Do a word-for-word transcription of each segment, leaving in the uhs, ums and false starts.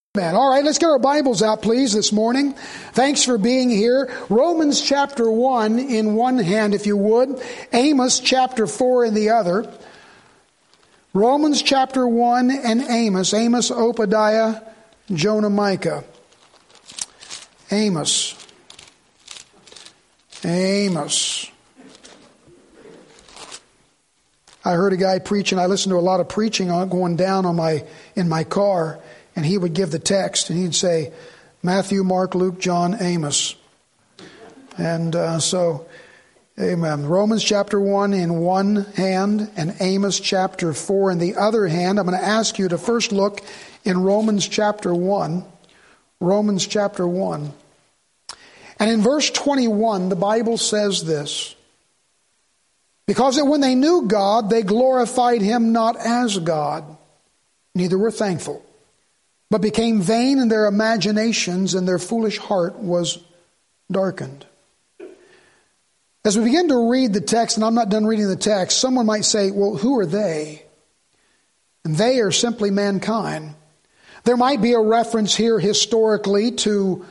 Amen. All right, let's get our Bibles out, please, this morning. Thanks for being here. Romans chapter one in one hand, if you would. Amos chapter four in the other. Romans chapter one and Amos. Amos, Obadiah, Jonah, Micah. Amos. Amos. I heard a guy preaching. I listened to a lot of preaching on going down on my in my car. And he would give the text, and he'd say, Matthew, Mark, Luke, John, Amos. And uh, so, amen. Romans chapter one in one hand, and Amos chapter four in the other hand. I'm going to ask you to first look in Romans chapter one. Romans chapter one. And in verse twenty-one, the Bible says this. Because when they knew God, they glorified Him not as God, neither were thankful, but became vain in their imaginations, and their foolish heart was darkened. As we begin to read the text, and I'm not done reading the text, someone might say, well, who are they? And they are simply mankind. There might be a reference here historically to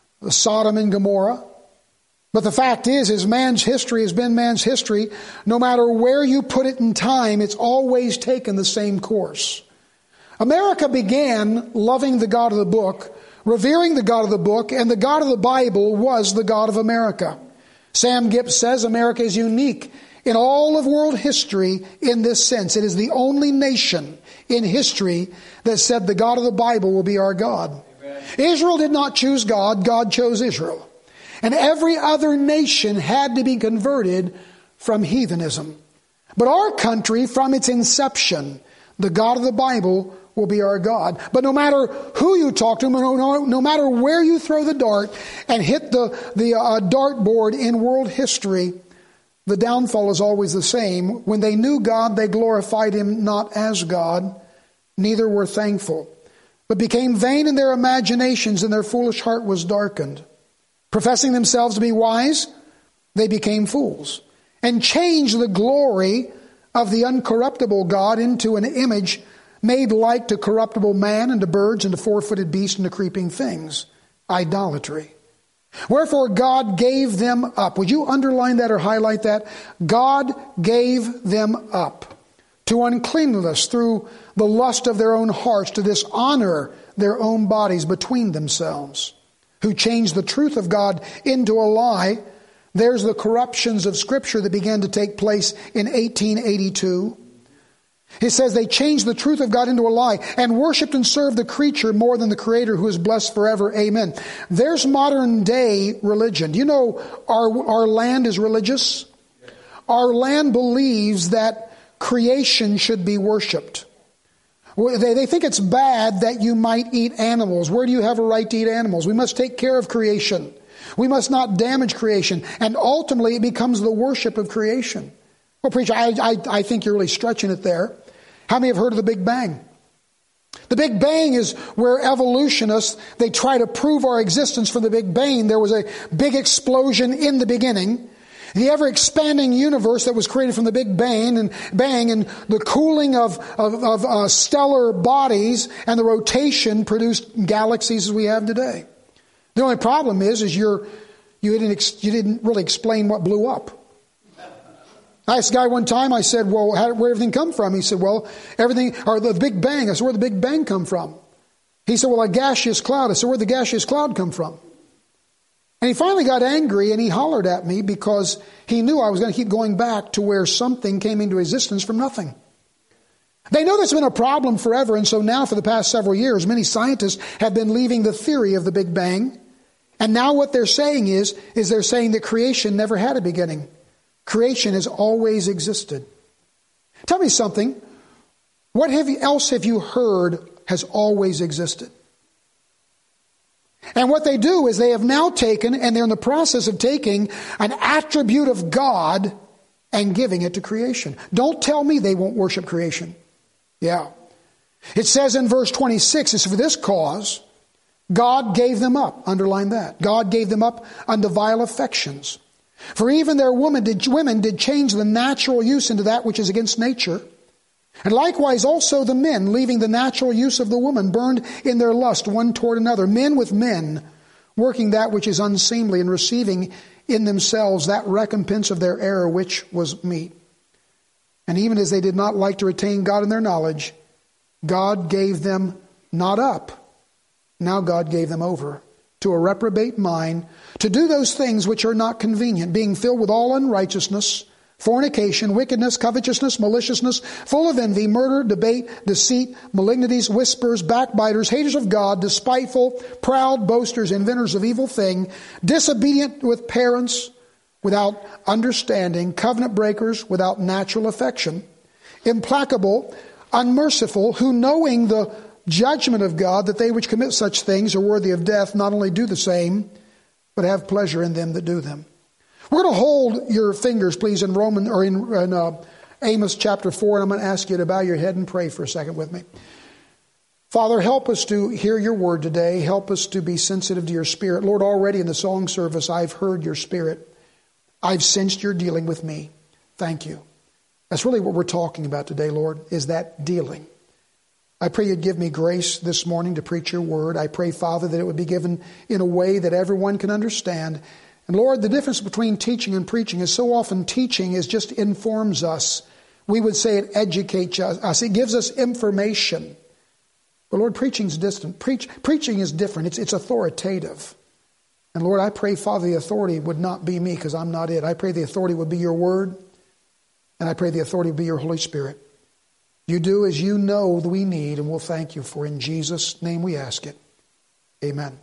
Sodom and Gomorrah. But the fact is, is man's history has been man's history. No matter where you put it in time, it's always taken the same course. America began loving the God of the book, revering the God of the book, and the God of the Bible was the God of America. Sam Gibbs says America is unique in all of world history in this sense. It is the only nation in history that said the God of the Bible will be our God. Amen. Israel did not choose God, God chose Israel. And every other nation had to be converted from heathenism. But our country, from its inception, the God of the Bible will be our God. But no matter who you talk to, no, no, no matter where you throw the dart and hit the, the uh, dartboard in world history, the downfall is always the same. When they knew God, they glorified Him not as God, neither were thankful, but became vain in their imaginations, and their foolish heart was darkened. Professing themselves to be wise, they became fools, and changed the glory of the uncorruptible God into an image made like to corruptible man, and to birds, and to four-footed beasts, and to creeping things. Idolatry. Wherefore God gave them up. Would you underline that or highlight that? God gave them up to uncleanness through the lust of their own hearts, to dishonor their own bodies between themselves, who changed the truth of God into a lie. There's the corruptions of Scripture that began to take place in eighteen eighty-two. It says they changed the truth of God into a lie and worshipped and served the creature more than the Creator, who is blessed forever. Amen. There's modern day religion. Do you know our, our land is religious? Our land believes that creation should be worshipped. They, they think it's bad that you might eat animals. Where do you have a right to eat animals? We must take care of creation. We must not damage creation. And ultimately it becomes the worship of creation. Well, preacher, I, I, I think you're really stretching it there. How many have heard of the Big Bang? The Big Bang is where evolutionists, they try to prove our existence from the Big Bang. There was a big explosion in the beginning. The ever-expanding universe that was created from the Big Bang and bang and the cooling of, of, of uh, stellar bodies and the rotation produced galaxies as we have today. The only problem is, is you're, you didn't, ex, you didn't really explain what blew up. I asked a guy one time, I said, well, how, where did everything come from? He said, well, everything, or the Big Bang. I said, where'd the Big Bang come from? He said, well, a gaseous cloud. I said, where'd the gaseous cloud come from? And he finally got angry and he hollered at me because he knew I was going to keep going back to where something came into existence from nothing. They know that's been a problem forever, and so now for the past several years, many scientists have been leaving the theory of the Big Bang. And now what they're saying is, is they're saying that creation never had a beginning. Creation has always existed. Tell me something. What have you, else have you heard has always existed? And what they do is they have now taken, and they're in the process of taking, an attribute of God and giving it to creation. Don't tell me they won't worship creation. Yeah. It says in verse twenty-six, it's for this cause God gave them up. Underline that. God gave them up unto vile affections. For even their women did, women did change the natural use into that which is against nature. And likewise also the men, leaving the natural use of the woman, burned in their lust one toward another, men with men, working that which is unseemly, and receiving in themselves that recompense of their error which was meet. And even as they did not like to retain God in their knowledge, God gave them not up. Now God gave them over to a reprobate mind, to do those things which are not convenient, being filled with all unrighteousness, fornication, wickedness, covetousness, maliciousness, full of envy, murder, debate, deceit, malignities, whisperers, backbiters, haters of God, despiteful, proud, boasters, inventors of evil thing, disobedient with parents, without understanding, covenant breakers, without natural affection, implacable, unmerciful, who knowing the judgment of God, that they which commit such things are worthy of death, not only do the same, but have pleasure in them that do them. We're going to hold your fingers, please, in Roman or in, in uh, Amos chapter four, and I'm going to ask you to bow your head and pray for a second with me. Father, help us to hear your word today. Help us to be sensitive to your spirit. Lord, already in the song service, I've heard your spirit. I've sensed you're dealing with me. Thank you. That's really what we're talking about today, Lord, is that dealing. I pray you'd give me grace this morning to preach your word. I pray, Father, that it would be given in a way that everyone can understand. And Lord, the difference between teaching and preaching is so often teaching is just informs us. We would say it educates us. It gives us information. But Lord, preaching is distant. Preach, preaching is different. It's, it's authoritative. And Lord, I pray, Father, the authority would not be me because I'm not it. I pray the authority would be your word. And I pray the authority would be your Holy Spirit. You do as you know that we need, and we'll thank you for. In Jesus' name we ask it. Amen.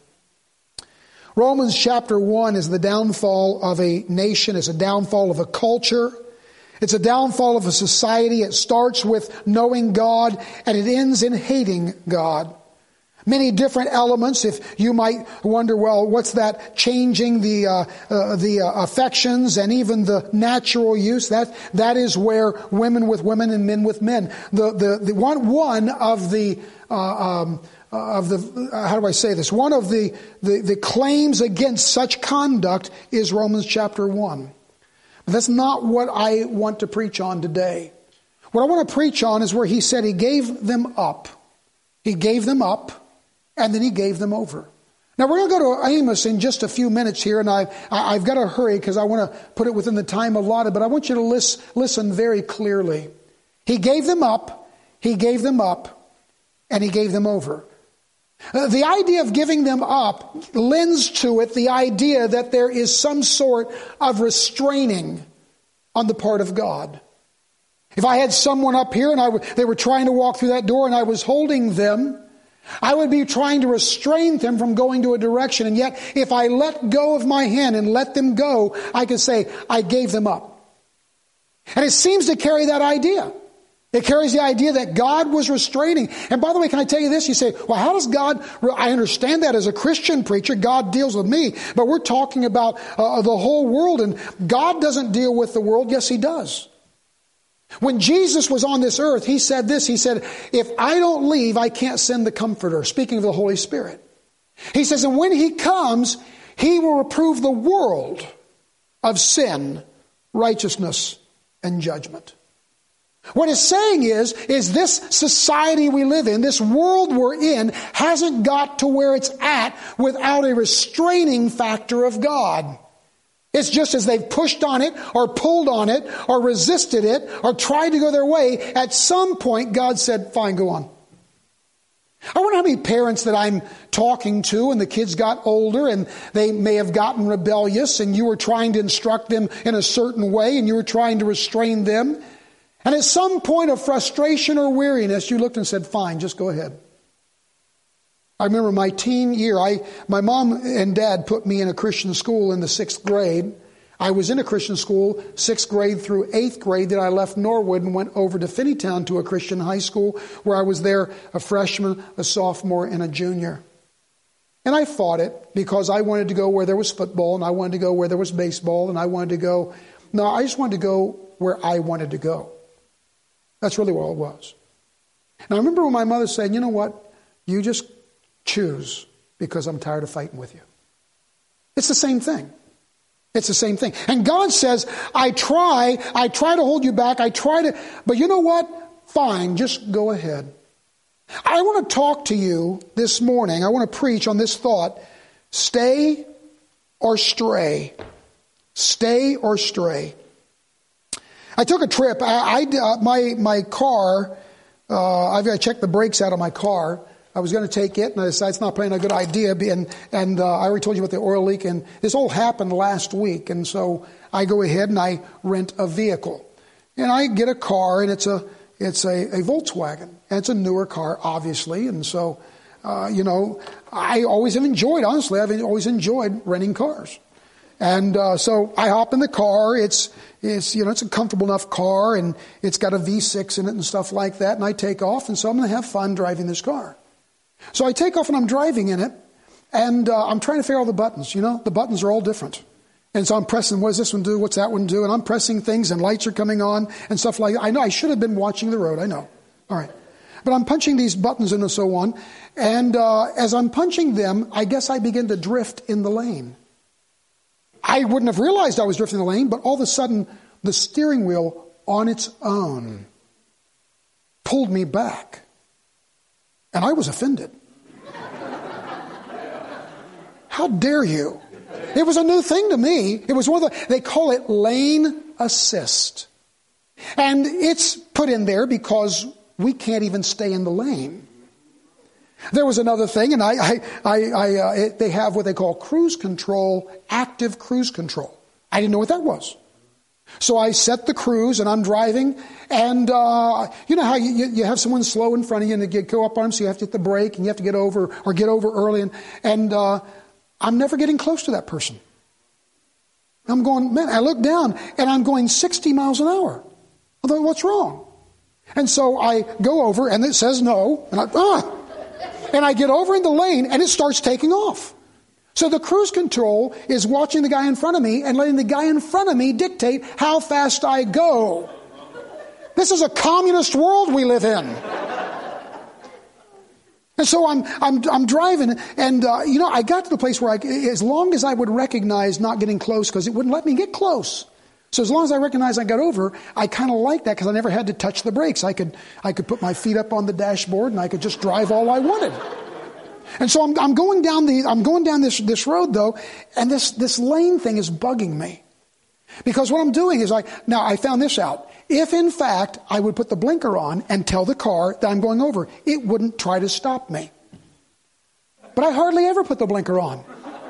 Romans chapter one is the downfall of a nation. It's a downfall of a culture. It's a downfall of a society. It starts with knowing God, and it ends in hating God. Many different elements. If you might wonder, well, what's that? Changing the uh, uh, the uh, affections and even the natural use. That that is where women with women and men with men. The the, the one one of the uh, um, of the uh, how do I say this? One of the, the the claims against such conduct is Romans chapter one. But that's not what I want to preach on today. What I want to preach on is where he said he gave them up. He gave them up. And then he gave them over. Now we're going to go to Amos in just a few minutes here, and I, I, I've got to hurry because I want to put it within the time allotted, but I want you to listen, listen very clearly. He gave them up, he gave them up, and he gave them over. Uh, the idea of giving them up lends to it the idea that there is some sort of restraining on the part of God. If I had someone up here and I w- they were trying to walk through that door and I was holding them, I would be trying to restrain them from going to a direction. And yet, if I let go of my hand and let them go, I could say, I gave them up. And it seems to carry that idea. It carries the idea that God was restraining. And by the way, can I tell you this? You say, well, how does God, I understand that as a Christian preacher, God deals with me. But we're talking about uh, the whole world, and God doesn't deal with the world. Yes, he does. When Jesus was on this earth, he said this, he said, if I don't leave, I can't send the Comforter, speaking of the Holy Spirit. He says, and when he comes, he will reprove the world of sin, righteousness, and judgment. What it's saying is, is this society we live in, this world we're in, hasn't got to where it's at without a restraining factor of God. It's just as they've pushed on it or pulled on it or resisted it or tried to go their way, at some point God said, fine, go on. I wonder how many parents that I'm talking to and the kids got older and they may have gotten rebellious and you were trying to instruct them in a certain way and you were trying to restrain them. And at some point of frustration or weariness, you looked and said, fine, just go ahead. I remember my teen year, I, my mom and dad put me in a Christian school in the sixth grade. I was in a Christian school, sixth grade through eighth grade. Then I left Norwood and went over to Finneytown to a Christian high school where I was there a freshman, a sophomore, and a junior. And I fought it because I wanted to go where there was football and I wanted to go where there was baseball and I wanted to go. No, I just wanted to go where I wanted to go. That's really what it was. And I remember when my mother said, you know what, you just choose because I'm tired of fighting with you. It's the same thing. It's the same thing. And God says, I try, I try to hold you back, I try to, but you know what? fine, just go ahead. I want to talk to you this morning. I want to preach on this thought. Stay or stray. Stay or stray. I took a trip. I, I uh, my my car. Uh, I've got to check the brakes out of my car. I was going to take it, and I decided it's not probably a good idea. And and uh, I already told you about the oil leak, and this all happened last week. And so I go ahead and I rent a vehicle, and I get a car, and it's a it's a, a Volkswagen, and it's a newer car, obviously. And so, uh, you know, I always have enjoyed. Honestly, I've always enjoyed renting cars. And uh, so I hop in the car. It's it's you know it's a comfortable enough car, and it's got a V six in it and stuff like that. And I take off, and so I'm going to have fun driving this car. So I take off and I'm driving in it, and uh, I'm trying to figure out all the buttons. You know, the buttons are all different. And so I'm pressing, what does this one do? What's that one do? And I'm pressing things, and lights are coming on and stuff like that. I know I should have been watching the road. I know. All right. But I'm punching these buttons in and so on. And uh, as I'm punching them, I guess I begin to drift in the lane. I wouldn't have realized I was drifting in the lane, but all of a sudden, the steering wheel on its own pulled me back. And I was offended. How dare you? It was a new thing to me. It was one of the, they call it lane assist. And it's put in there because we can't even stay in the lane. There was another thing, and I, I, I, I uh, it, they have what they call cruise control, active cruise control. I didn't know what that was. So I set the cruise, and I'm driving, and uh, you know how you, you have someone slow in front of you, and you go up on them, so you have to hit the brake, and you have to get over, or get over early, and, and uh, I'm never getting close to that person. I'm going, man, I look down, and I'm going sixty miles an hour. I thought, what's wrong? And so I go over, and it says no, and I, ah! And I get over in the lane, and it starts taking off. So the cruise control is watching the guy in front of me and letting the guy in front of me dictate how fast I go. This is a communist world we live in. And so I'm I'm I'm driving, and uh, you know I got to the place where I, as long as I would recognize not getting close, because it wouldn't let me get close. So as long as I recognized I got over, I kind of liked that because I never had to touch the brakes. I could I could put my feet up on the dashboard and I could just drive all I wanted. And so I'm, I'm going down the I'm going down this this road though, and this this lane thing is bugging me, because what I'm doing is I now I found this out. If in fact I would put the blinker on and tell the car that I'm going over, it wouldn't try to stop me. But I hardly ever put the blinker on.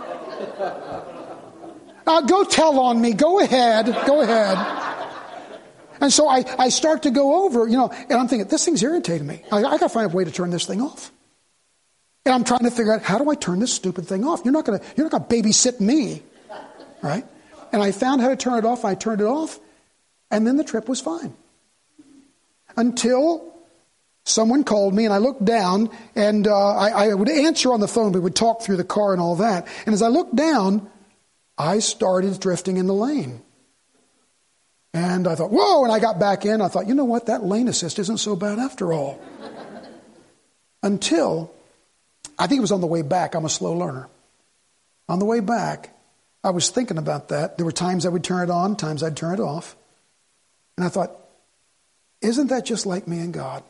Uh, go tell on me. Go ahead. Go ahead. And so I, I start to go over, you know, and I'm thinking, this thing's irritating me. I, I got to find a way to turn this thing off. And I'm trying to figure out, how do I turn this stupid thing off? You're not going to you're not going to babysit me, right? And I found how to turn it off. I turned it off, and then the trip was fine. Until someone called me, and I looked down, and uh, I, I would answer on the phone, but would talk through the car and all that. And as I looked down, I started drifting in the lane. And I thought, whoa, and I got back in. I thought, you know what, that lane assist isn't so bad after all. Until, I think it was on the way back. I'm a slow learner. On the way back, I was thinking about that. There were times I would turn it on, times I'd turn it off. And I thought, isn't that just like me and God?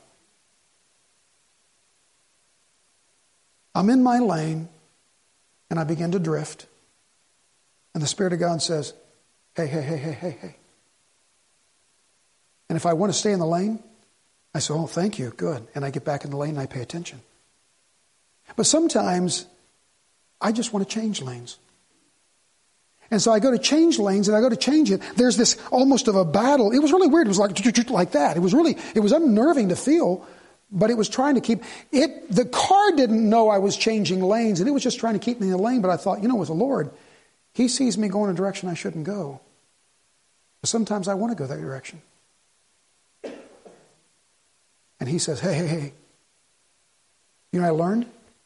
I'm in my lane, and I begin to drift. And the Spirit of God says, hey, hey, hey, hey, hey, hey. And if I want to stay in the lane, I say, oh, thank you, good. And I get back in the lane and I pay attention. But sometimes I just want to change lanes. And so I go to change lanes, and I go to change it. There's this almost of a battle. It was really weird. It was like like that. It was really, it was unnerving to feel, but it was trying to keep it. The car didn't know I was changing lanes, and it was just trying to keep me in the lane. But I thought, you know, with the Lord, He sees me going a direction I shouldn't go. But sometimes I want to go that direction. And He says, hey, hey, hey. You know what I learned?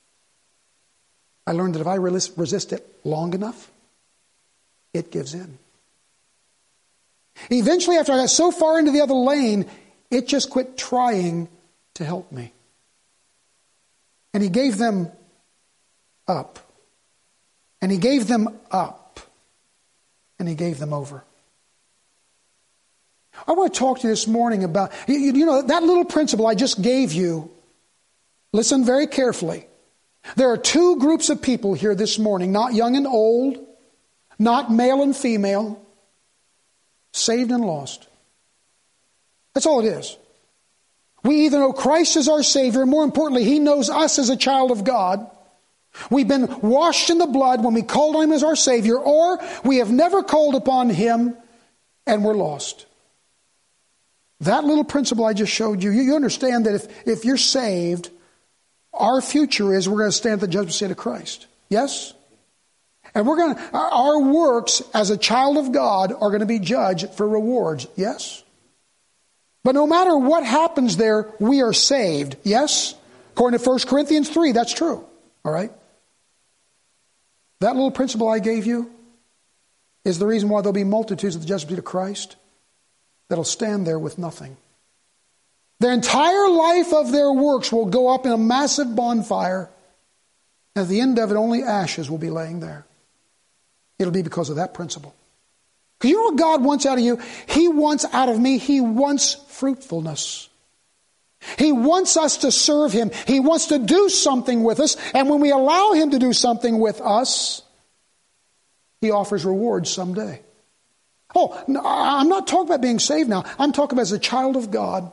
I learned that if I resist it long enough, it gives in. Eventually, after I got so far into the other lane, it just quit trying to help me. And He gave them up. And He gave them up. And He gave them over. I want to talk to you this morning about, you, you know, that little principle I just gave you. Listen very carefully. There are two groups of people here this morning, not young and old, not male and female, saved and lost. That's all it is. We either know Christ as our Savior, and more importantly, He knows us as a child of God. We've been washed in the blood when we called on Him as our Savior, or we have never called upon Him and we're lost. That little principle I just showed you, you understand that if, if you're saved, our future is we're going to stand at the judgment seat of Christ. Yes? And we're going to, our works as a child of God are going to be judged for rewards. Yes? But no matter what happens there, we are saved. Yes? According to First Corinthians three, that's true. All right? That little principle I gave you is the reason why there'll be multitudes at the judgment seat of Christ that'll stand there with nothing. Their entire life of their works will go up in a massive bonfire. And at the end of it, only ashes will be laying there. It'll be because of that principle. Because you know what God wants out of you? He wants out of me, He wants fruitfulness. He wants us to serve Him. He wants to do something with us. And when we allow Him to do something with us, He offers rewards someday. Oh, no, I'm not talking about being saved now. I'm talking about as a child of God.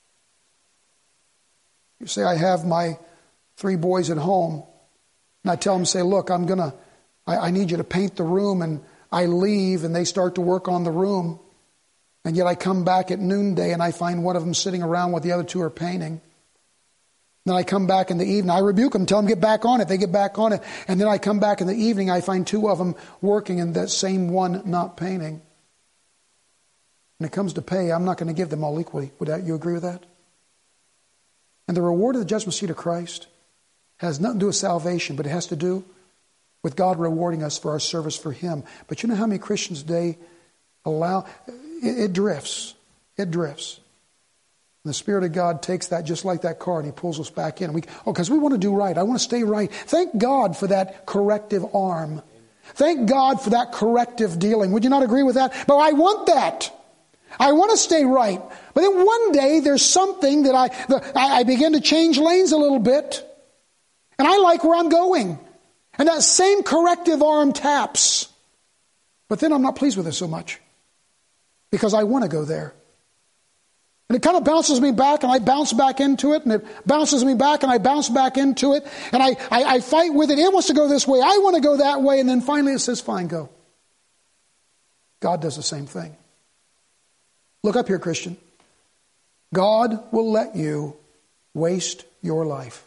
You say, I have my three boys at home. And I tell them, say, look, I'm going to, I need you to paint the room. And I leave and they start to work on the room. And yet I come back at noonday and I find one of them sitting around while the other two are painting. Then I come back in the evening. I rebuke them, tell them get back on it. They get back on it. And then I come back in the evening. I find two of them working and that same one not painting. When it comes to pay, I'm not going to give them all equally. Would that, you agree with that? And the reward of the judgment seat of Christ has nothing to do with salvation, but it has to do with God rewarding us for our service for Him. But you know how many Christians today allow... It, it drifts. It drifts. And the Spirit of God takes that just like that car and He pulls us back in. We, oh, because we want to do right. I want to stay right. Thank God for that corrective arm. Thank God for that corrective dealing. Would you not agree with that? But I want that. I want to stay right. But then one day there's something that I, that I begin to change lanes a little bit. And I like where I'm going. And that same corrective arm taps. But then I'm not pleased with it so much. Because I want to go there. And it kind of bounces me back and I bounce back into it. And it bounces me back and I bounce back into it. And I, I, I fight with it. It wants to go this way. I want to go that way. And then finally it says, fine, go. God does the same thing. Look up here, Christian. God will let you waste your life.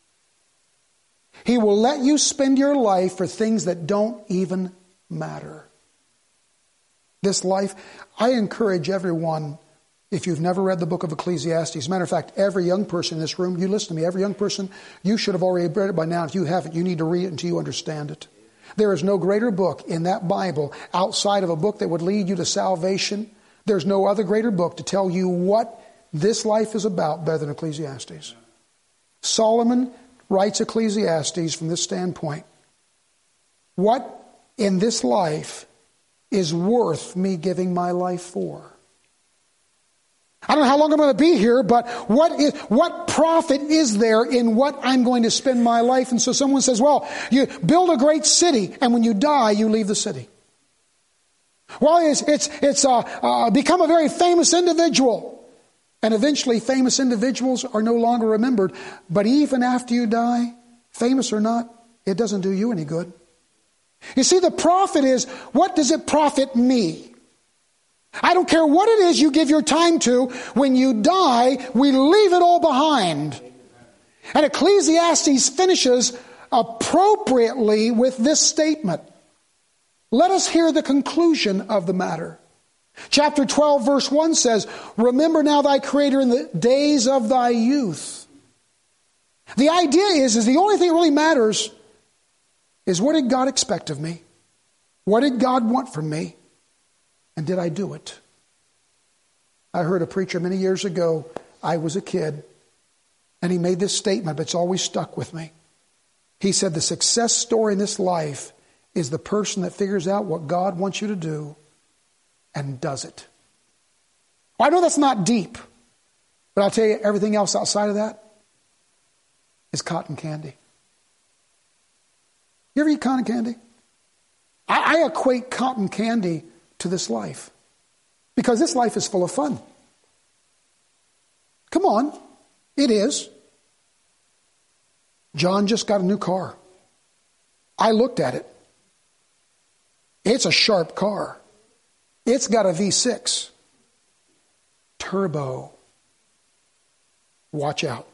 He will let you spend your life for things that don't even matter. This life, I encourage everyone, if you've never read the book of Ecclesiastes, as a matter of fact, every young person in this room, you listen to me, every young person, you should have already read it by now. If you haven't, you need to read it until you understand it. There is no greater book in that Bible outside of a book that would lead you to salvation. There's no other greater book to tell you what this life is about better than Ecclesiastes. Solomon writes Ecclesiastes from this standpoint. What in this life is worth me giving my life for? I don't know how long I'm going to be here, but what is, what profit is there in what I'm going to spend my life? And so someone says, well, you build a great city, and when you die, you leave the city. Well, it's, it's, it's uh, uh, become a very famous individual. And eventually famous individuals are no longer remembered. But even after you die, famous or not, it doesn't do you any good. You see, the profit is, what does it profit me? I don't care what it is you give your time to. When you die, we leave it all behind. And Ecclesiastes finishes appropriately with this statement. Let us hear the conclusion of the matter. Chapter twelve, verse one says, remember now thy Creator in the days of thy youth. The idea is, is the only thing that really matters is what did God expect of me? What did God want from me? And did I do it? I heard a preacher many years ago, I was a kid, and he made this statement, but it's always stuck with me. He said, the success story in this life is the person that figures out what God wants you to do and does it. I know that's not deep, but I'll tell you, everything else outside of that is cotton candy. You ever eat cotton candy? I, I equate cotton candy to this life because this life is full of fun. Come on, it is. John just got a new car. I looked at it. It's a sharp car. It's got a V six. Turbo. Watch out.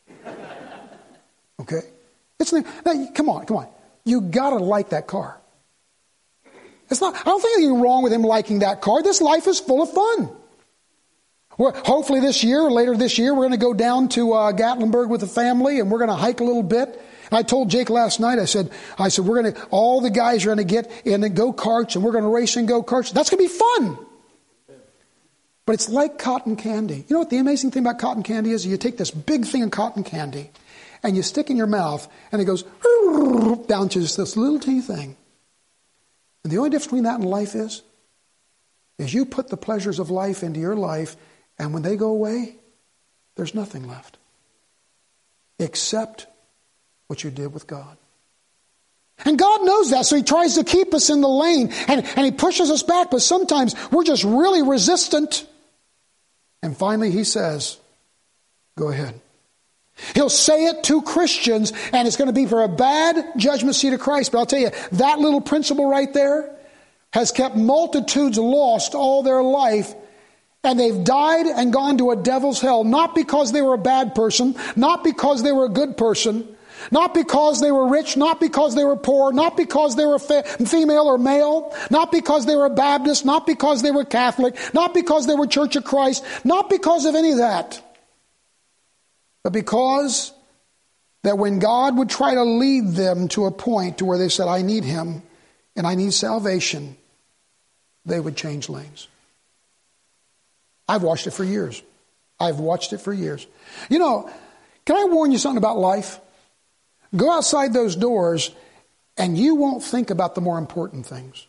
Okay? It's now, come on, come on. You gotta like that car. It's not, I don't think anything wrong with him liking that car. This life is full of fun. Well, hopefully this year, or later this year, we're going to go down to uh, Gatlinburg with the family, and we're going to hike a little bit. And I told Jake last night, I said, I said, we're going to, all the guys are going to get in the go-karts, and we're going to race in go-karts. That's going to be fun. But it's like cotton candy. You know what the amazing thing about cotton candy is? You take this big thing of cotton candy, and you stick in your mouth, and it goes down to just this little teeny thing. And the only difference between that and life is, is you put the pleasures of life into your life, and when they go away, there's nothing left. Except what you did with God. And God knows that, so He tries to keep us in the lane, and, and He pushes us back, but sometimes we're just really resistant. And finally He says, go ahead. He'll say it to Christians, and it's going to be for a bad judgment seat of Christ. But I'll tell you, that little principle right there has kept multitudes lost all their life, and they've died and gone to a devil's hell, not because they were a bad person, not because they were a good person, not because they were rich, not because they were poor, not because they were fe- female or male, not because they were Baptist, not because they were Catholic, not because they were Church of Christ, not because of any of that, but because that when God would try to lead them to a point to where they said, I need Him and I need salvation, they would change lanes. I've watched it for years. I've watched it for years. You know, can I warn you something about life? Go outside those doors and you won't think about the more important things.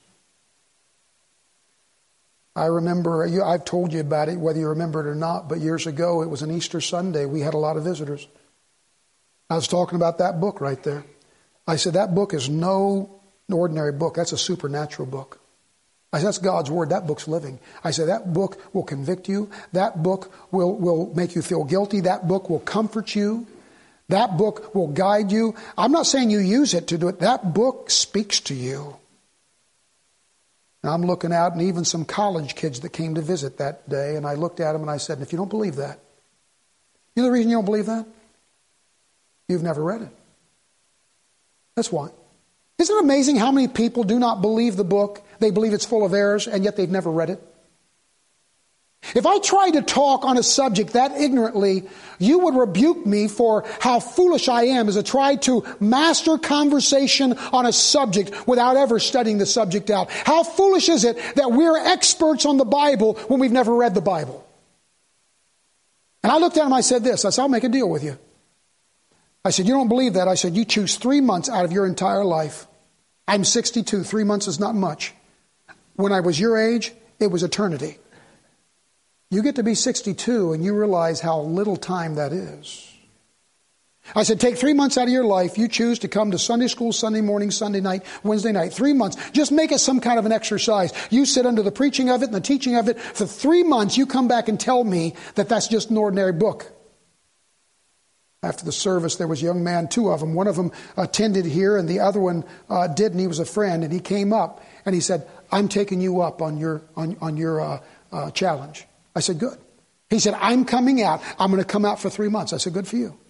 I remember, I've told you about it, whether you remember it or not, but years ago, it was an Easter Sunday. We had a lot of visitors. I was talking about that book right there. I said, that book is no ordinary book. That's a supernatural book. I said, that's God's Word. That book's living. I said, that book will convict you. That book will, will make you feel guilty. That book will comfort you. That book will guide you. I'm not saying you use it to do it. That book speaks to you. And I'm looking out, and even some college kids that came to visit that day, and I looked at them and I said, if you don't believe that, you know the reason you don't believe that? You've never read it. That's why. Isn't it amazing how many people do not believe the book? They believe it's full of errors, and yet they've never read it. If I tried to talk on a subject that ignorantly, you would rebuke me for how foolish I am as I tried to master conversation on a subject without ever studying the subject out. How foolish is it that we're experts on the Bible when we've never read the Bible? And I looked at him and I said this. I said, I'll make a deal with you. I said, you don't believe that? I said, you choose three months out of your entire life. I'm sixty-two. Three months is not much. When I was your age, it was eternity. You get to be sixty-two and you realize how little time that is. I said, take three months out of your life. You choose to come to Sunday school, Sunday morning, Sunday night, Wednesday night. Three months. Just make it some kind of an exercise. You sit under the preaching of it and the teaching of it. For three months, you come back and tell me that that's just an ordinary book. After the service, there was a young man, two of them. One of them attended here and the other one uh, didn't. He was a friend, and he came up and he said, I'm taking you up on your, on, on your uh, uh, challenge. I said, good. He said, I'm coming out. I'm going to come out for three months. I said, good for you.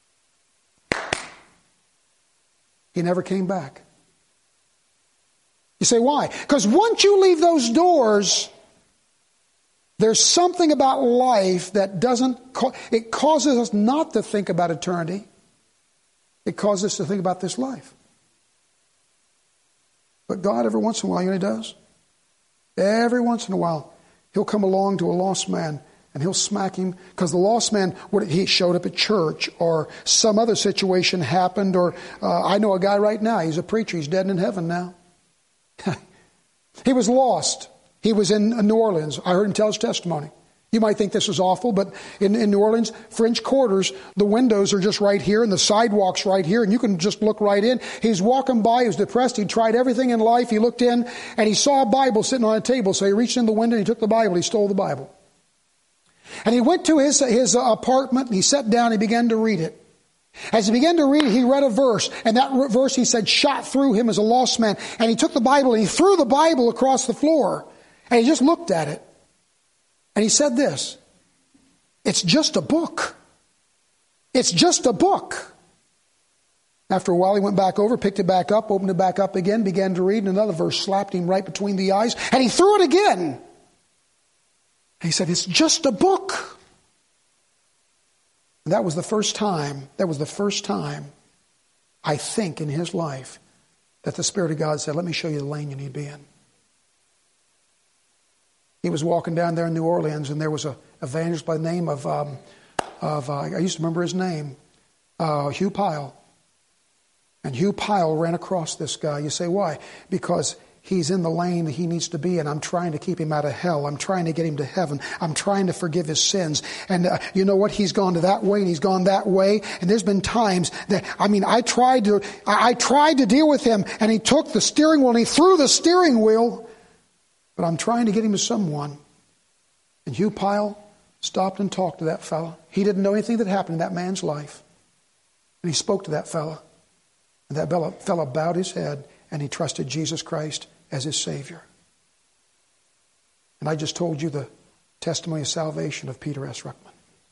He never came back. You say, why? Because once you leave those doors, there's something about life that doesn't, it causes us not to think about eternity. It causes us to think about this life. But God, every once in a while, you know what He does? Every once in a while, He'll come along to a lost man and He'll smack him because the lost man, he showed up at church or some other situation happened, or uh, I know a guy right now, he's a preacher, he's dead and in heaven now. He was lost. He was in New Orleans. I heard him tell his testimony. You might think this is awful, but in, in New Orleans, French Quarters, the windows are just right here and the sidewalk's right here, and you can just look right in. He's walking by, he was depressed, he tried everything in life, he looked in, and he saw a Bible sitting on a table, so he reached in the window and he took the Bible, he stole the Bible. And he went to his, his apartment, and he sat down, and he began to read it. As he began to read it, he read a verse, and that verse, he said, shot through him as a lost man. And he took the Bible, and he threw the Bible across the floor, and he just looked at it. And he said this, it's just a book. It's just a book. After a while, he went back over, picked it back up, opened it back up again, began to read, and another verse slapped him right between the eyes, and he threw it again. And he said, it's just a book. And that was the first time, that was the first time, I think, in his life, that the Spirit of God said, let me show you the lane you need to be in. He was walking down there in New Orleans, and there was an evangelist by the name of, um, of uh, I used to remember his name, uh, Hugh Pyle. And Hugh Pyle ran across this guy. You say, why? Because he's in the lane that he needs to be in. I'm trying to keep him out of hell. I'm trying to get him to heaven. I'm trying to forgive his sins. And uh, you know what? He's gone to that way, and he's gone that way. And there's been times that, I mean, I tried to, I, I tried to deal with him, and he took the steering wheel, and he threw the steering wheel. But I'm trying to get him to someone. And Hugh Pyle stopped and talked to that fella. He didn't know anything that happened in that man's life. And he spoke to that fella. And that fella bowed his head, and he trusted Jesus Christ as his Savior. And I just told you the testimony of salvation of Peter S. Ruckman.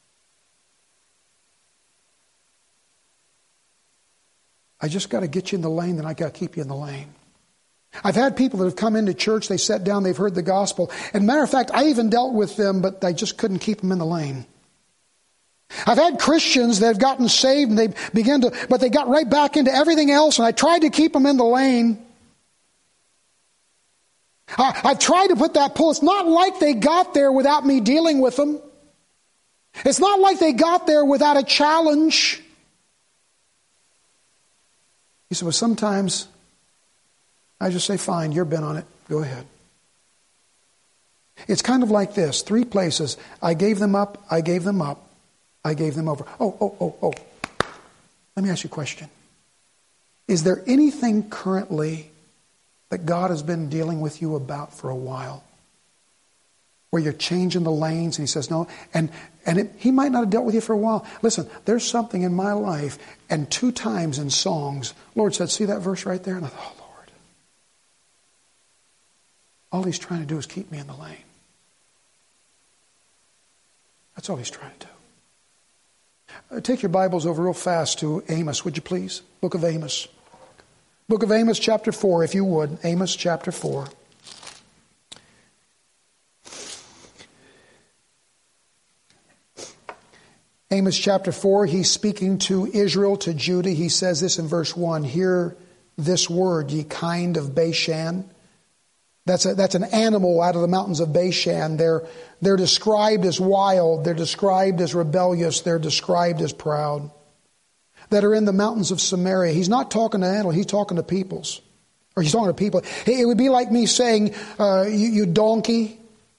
I just got to get you in the lane, then I got to keep you in the lane. I've had people that have come into church, they sat down, they've heard the gospel. And matter of fact, I even dealt with them, but I just couldn't keep them in the lane. I've had Christians that have gotten saved, and they began to, but they got right back into everything else, and I tried to keep them in the lane. I, I've tried to put that pull. It's not like they got there without me dealing with them. It's not like they got there without a challenge. He said, well, sometimes I just say, fine, you're bent on it. Go ahead. It's kind of like this. Three places. I gave them up. I gave them up. I gave them over. Oh, oh, oh, oh. Let me ask you a question. Is there anything currently that God has been dealing with you about for a while? Where you're changing the lanes, and He says no. And, and it, He might not have dealt with you for a while. Listen, there's something in my life, and two times in songs, Lord said, see that verse right there? And I thought, oh, Lord. All He's trying to do is keep me in the lane. That's all He's trying to do. Uh, take your Bibles over real fast to Amos, would you please? Book of Amos. Book of Amos chapter four, if you would. Amos chapter four. Amos chapter four, he's speaking to Israel, to Judah. He says this in verse one, hear this word, ye kind of Bashan. That's a, that's an animal out of the mountains of Bashan. They're, they're described as wild. They're described as rebellious. They're described as proud. That are in the mountains of Samaria. He's not talking to animals. He's talking to peoples. Or he's talking to people. It would be like me saying, uh, you, you donkey.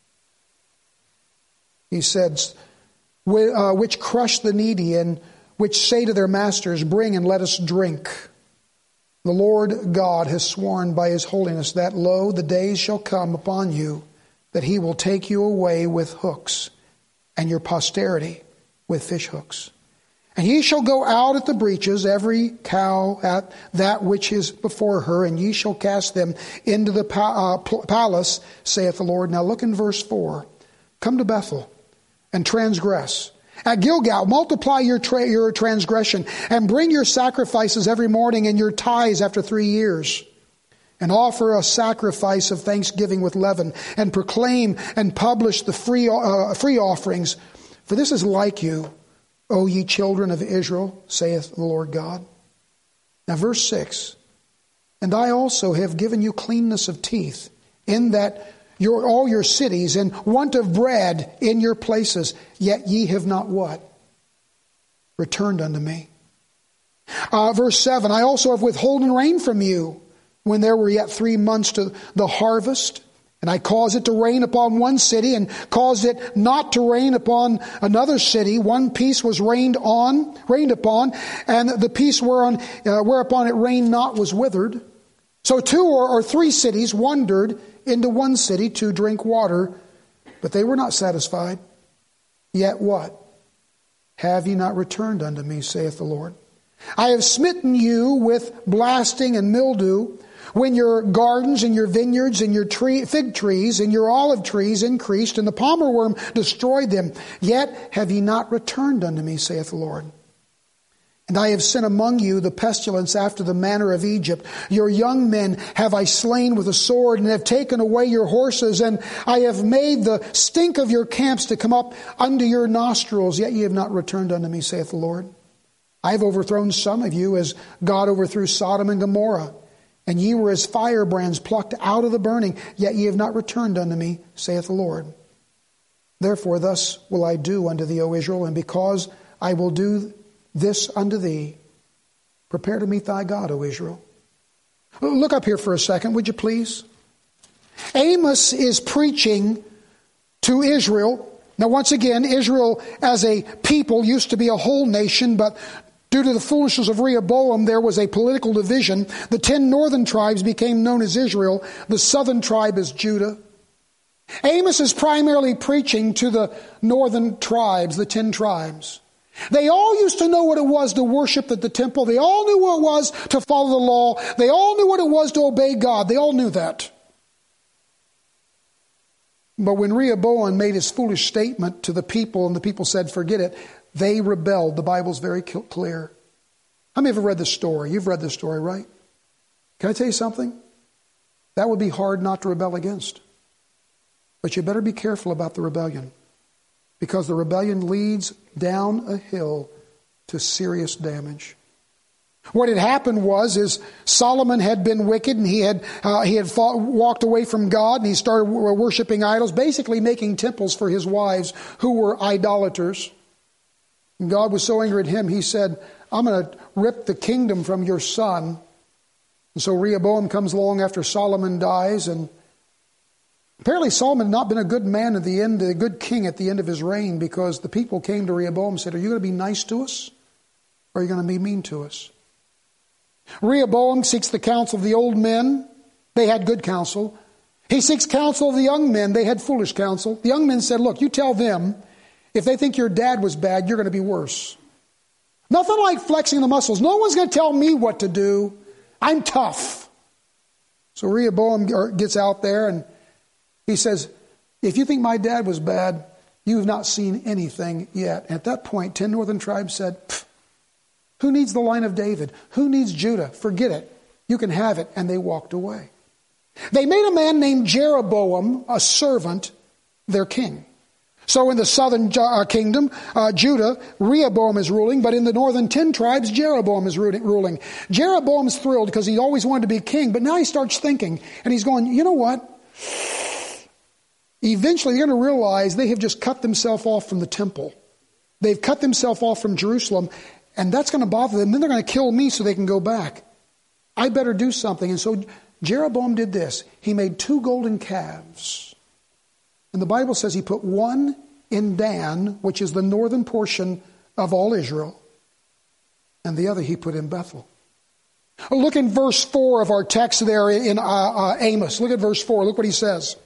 He said, which crush the needy and which say to their masters, bring and let us drink. The Lord God has sworn by His holiness that, lo, the days shall come upon you that He will take you away with hooks, and your posterity with fish hooks. And ye shall go out at the breaches, every cow at that which is before her, and ye shall cast them into the pa- uh, palace, saith the Lord. Now look in verse four. Come to Bethel and transgress. At Gilgal, multiply your, tra- your transgression, and bring your sacrifices every morning and your tithes after three years. And offer a sacrifice of thanksgiving with leaven, and proclaim and publish the free, uh, free offerings. For this is like you, O ye children of Israel, saith the Lord God. Now verse six. And I also have given you cleanness of teeth, in that Your, all your cities, and want of bread in your places, yet ye have not what? Returned unto me. Uh, verse seven, I also have withholden rain from you, when there were yet three months to the harvest, And I caused it to rain upon one city and caused it not to rain upon another city. One piece was rained on, rained upon, and the piece whereon, uh, whereupon it rained not was withered. So two or, or three cities wandered into one city to drink water, but they were not satisfied. Yet what? Have ye not returned unto me, saith the Lord? I have smitten you with blasting and mildew, when your gardens and your vineyards and your tree, fig trees and your olive trees increased, and the palmer worm destroyed them. Yet have ye not returned unto me, saith the Lord. And I have sent among you the pestilence after the manner of Egypt. Your young men have I slain with a sword, and have taken away your horses, and I have made the stink of your camps to come up unto your nostrils. Yet ye have not returned unto me, saith the Lord. I have overthrown some of you as God overthrew Sodom and Gomorrah. And ye were as firebrands plucked out of the burning, yet ye have not returned unto me, saith the Lord. Therefore thus will I do unto thee, O Israel, and because I will do this unto thee, prepare to meet thy God, O Israel. Look up here for a second, would you please? Amos is preaching to Israel. Now once again, Israel as a people used to be a whole nation, but due to the foolishness of Rehoboam, there was a political division. The ten northern tribes became known as Israel. The southern tribe is Judah. Amos is primarily preaching to the northern tribes, the ten tribes. They all used to know what it was to worship at the temple. They all knew what it was to follow the law. They all knew what it was to obey God. They all knew that. But when Rehoboam made his foolish statement to the people and the people said, forget it, they rebelled. The Bible's very clear. How many of you have read this story? You've read this story, right? Can I tell you something? That would be hard not to rebel against. But you better be careful about the rebellion, because the rebellion leads down a hill to serious damage. What had happened was is Solomon had been wicked, and he had uh, he had fought, walked away from God, and he started worshiping idols, basically making temples for his wives who were idolaters. And God was so angry at him, he said, I'm going to rip the kingdom from your son. And so Rehoboam comes along after Solomon dies, and apparently Solomon had not been a good man at the end, a good king at the end of his reign, because the people came to Rehoboam and said, are you going to be nice to us, or are you going to be mean to us? Rehoboam seeks the counsel of the old men. They had good counsel. He seeks counsel of the young men. They had foolish counsel. The young men said, look, you tell them, if they think your dad was bad, you're going to be worse. Nothing like flexing the muscles. No one's going to tell me what to do. I'm tough. So Rehoboam gets out there and he says, if you think my dad was bad, you have not seen anything yet. At that point, ten northern tribes said, who needs the line of David? Who needs Judah? Forget it. You can have it. And they walked away. They made a man named Jeroboam, a servant, their king. So in the southern uh, kingdom, uh, Judah, Rehoboam is ruling, but in the northern ten tribes, Jeroboam is ruling. Jeroboam's thrilled because he always wanted to be king, but now he starts thinking, and he's going, you know what? Eventually they're going to realize they have just cut themselves off from the temple. They've cut themselves off from Jerusalem, and that's going to bother them. Then they're going to kill me so they can go back. I better do something. And so Jeroboam did this. He made two golden calves. And the Bible says he put one in Dan, which is the northern portion of all Israel, and the other he put in Bethel. Look in verse four of our text there in uh, uh, Amos. Look at verse four. Look what he says.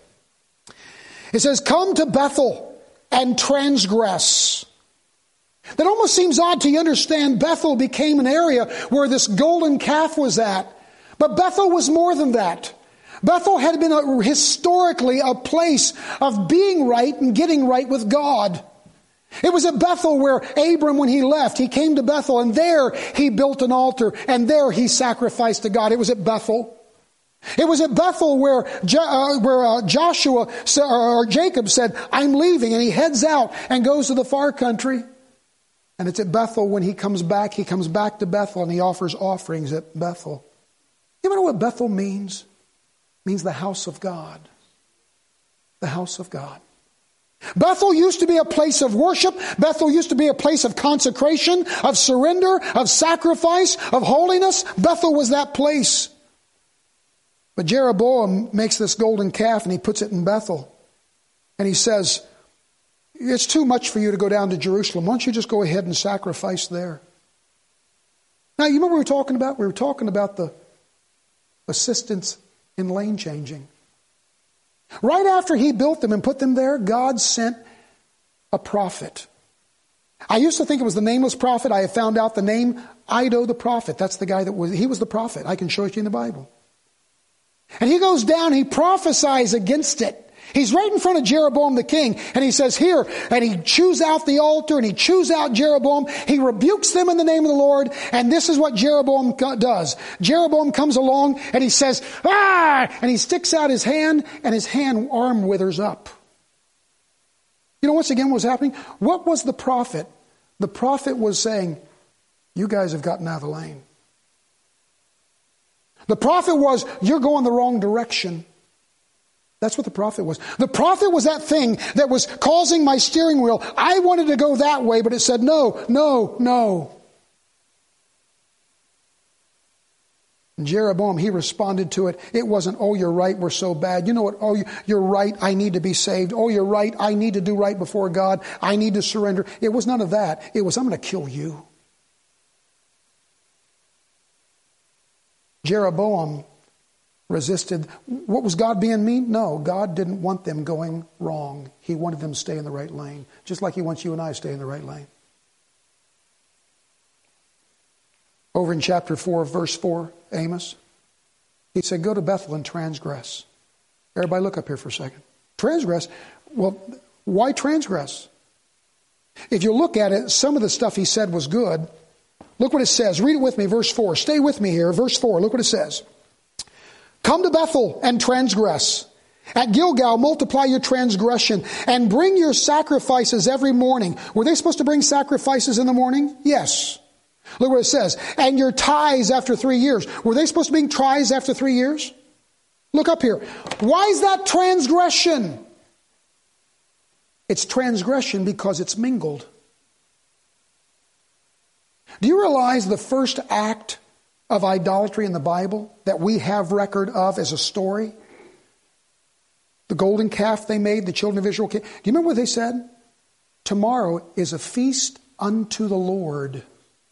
It says, come to Bethel and transgress. That almost seems odd to you understand. Bethel became an area where this golden calf was at. But Bethel was more than that. Bethel had been a, historically a place of being right and getting right with God. It was at Bethel where Abram, when he left, he came to Bethel, and there he built an altar, and there he sacrificed to God. It was at Bethel. It was at Bethel where uh, where uh, Joshua or Jacob said, I'm leaving, and he heads out and goes to the far country. And it's at Bethel when he comes back, he comes back to Bethel and he offers offerings at Bethel. You know what Bethel means? It means the house of God. The house of God. Bethel used to be a place of worship. Bethel used to be a place of consecration, of surrender, of sacrifice, of holiness. Bethel was that place. But Jeroboam makes this golden calf and he puts it in Bethel. And he says, it's too much for you to go down to Jerusalem. Why don't you just go ahead and sacrifice there? Now, you remember what we were talking about? We were talking about the assistance in lane changing. Right after he built them and put them there, God sent a prophet. I used to think it was the nameless prophet. I have found out the name Iddo the prophet. That's the guy that was, he was the prophet. I can show it to you in the Bible. And he goes down, he prophesies against it. He's right in front of Jeroboam the king, and he says, here, and he chews out the altar, and he chews out Jeroboam. He rebukes them in the name of the Lord, and this is what Jeroboam does. Jeroboam comes along, and he says, ah! And he sticks out his hand, and his hand arm withers up. You know, once again, what was happening? What was the prophet? The prophet was saying, you guys have gotten out of the lane. The prophet was, you're going the wrong direction. That's what the prophet was. The prophet was that thing that was causing my steering wheel. I wanted to go that way, but it said, no, no, no. And Jeroboam, he responded to it. It wasn't, oh, you're right, we're so bad. You know what? Oh, you're right, I need to be saved. Oh, you're right, I need to do right before God. I need to surrender. It was none of that. It was, I'm going to kill you. Jeroboam resisted. What was God being mean? No, God didn't want them going wrong. He wanted them to stay in the right lane, just like he wants you and I to stay in the right lane. Over in chapter four, verse four, Amos, he said, go to Bethel and transgress. Everybody look up here for a second. Transgress? Well, why transgress? If you look at it, some of the stuff he said was good. Look what it says. Read it with me, verse four. Stay with me here. Verse four, look what it says. Come to Bethel and transgress. At Gilgal, multiply your transgression and bring your sacrifices every morning. Were they supposed to bring sacrifices in the morning? Yes. Look what it says. And your tithes after three years. Were they supposed to bring tithes after three years? Look up here. Why is that transgression? It's transgression because it's mingled. Do you realize the first act of idolatry in the Bible that we have record of as a story? The golden calf they made, the children of Israel. Do you remember what they said? Tomorrow is a feast unto the Lord.